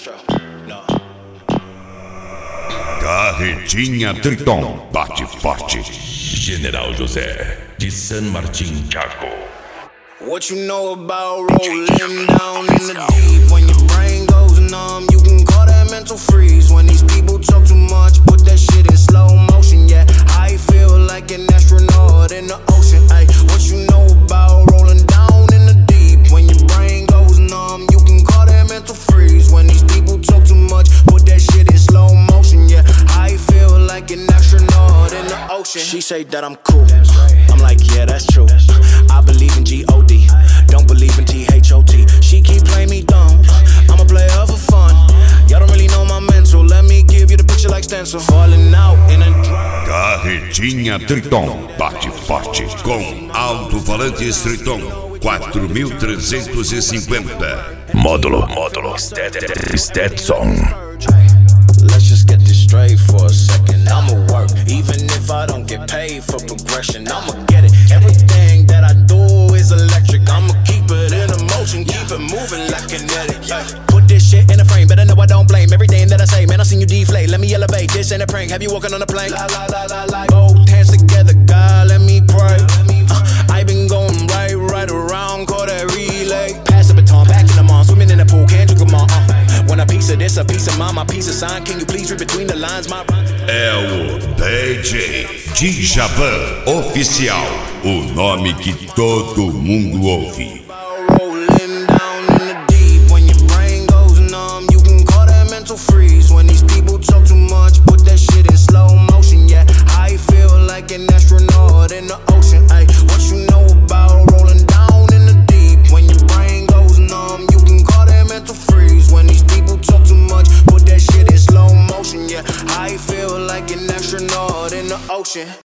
Carretinha Triton bate forte. General José de San Martín, Chaco. What you know about rolling down in the deep? When your brain goes numb, you can call that mental freeze. When these people talk too much, put that shit in slow motion. Yeah, I feel like an astronaut in the ocean. Ay, what you know about rolling down in the deep? When your brain goes numb, you can call that mental freeze. When these people talk too much, put that shit in slow motion. Yeah, I feel like an astronaut in the ocean. She say that I'm cool. I'm like, yeah, that's true. I believe in G-O-D, don't believe in T-H-O-T. She keep playing me dumb, I'm a player for fun. Y'all don't really know my mental, let me give you the picture like stencil. Falling out in a drum. Carretinha Triton bate forte com alto-falantes Triton 4350. Módulo Stetson. Let's just get this straight for a second. I'ma work, even if I don't get paid for progression. I'ma get it. Everything that I do is electric. I'ma keep it in motion, keep it moving like kinetic. Put this shit in a frame, better know I don't blame everything that I say. Man, I seen you deflate. Let me elevate. This ain't a prank. Have you walking on a plane? Both hands together, God, let me pray. I been going right around, call that relay. Pass the baton, back in the mall, swimming in the pool, can't drink them all. When a piece of this, a piece of mine, my piece of sign. Can you please read between the lines, my... É o DJ Djavan Oficial, o nome que todo mundo ouve. Rolling down in the deep. When your brain goes numb, you can call that mental freeze. When these people talk too much, put that shit in slow motion. Yeah, I feel like an astronaut in the ocean. Ay, what you know about rolling down in the deep? When your brain goes numb, you can call that mental freeze. When these people talk too much, put that shit in slow motion. Yeah, I feel like an astronaut in the ocean.